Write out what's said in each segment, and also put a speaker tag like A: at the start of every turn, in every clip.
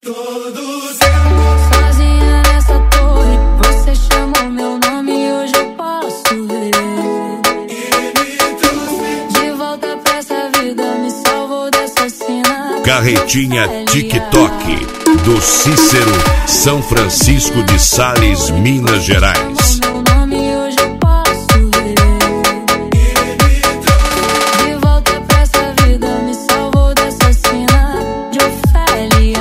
A: Sozinha nessa torre, você chamou meu nome e hoje eu posso ver. De volta pra essa vida, me salvou dessa cena.
B: Carretinha TikTok do Cícero, São Francisco de Sales, Minas Gerais.
A: Meu nome e hoje eu posso ver. De volta pra essa vida, me salvou dessa cena de Ofélia.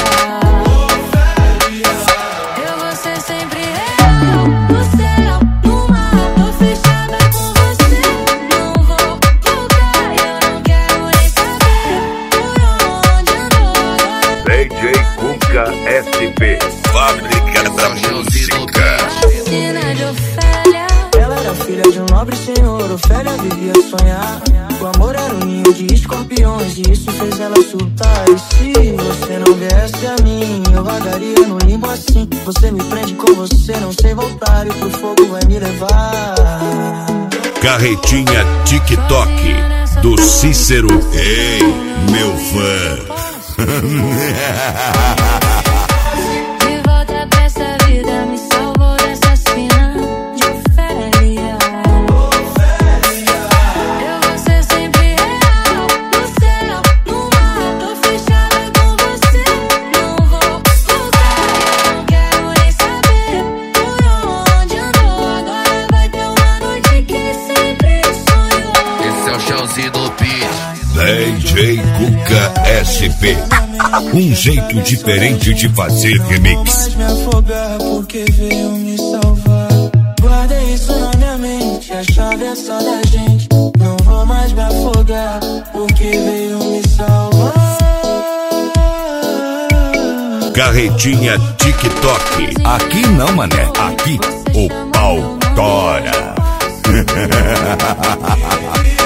A: Eu vou ser sempre real, no céu, no mar, tô fechada com você. Não vou voltar, eu não quero nem saber por onde andou.
B: DJ Cuca SP, fábrica da música.
A: Cena de Ofélia.
C: Ela era filha de um nobre senhor, Ofélia vivia a sonhar. O amor era um ninho de escorpiões e isso fez ela surtar. E se você não viesse a mim, eu vagaria no limbo assim. Você me prende com você, não sei voltar e pro fogo vai me levar.
B: Carretinha TikTok do Cícero. Ei, meu fã.
A: De volta pra essa vida, me salvou dessa cena de Ofélia. Eu vou ser sempre real, no céu, no mar, tô fechada com você. Não vou voltar, eu não quero nem saber por onde andou. Agora vai ter uma noite que sempre sonhou.
D: Esse é o Chelsea do Beat.
B: DJ Cuca SP. Um jeito diferente de fazer remix.
C: Não vou mais me afogar porque veio me salvar. Guardei isso na minha mente, a chave é só da gente. Não vou mais me afogar porque veio me salvar.
B: Carretinha TikTok. Aqui não, mané. Aqui o pau tora.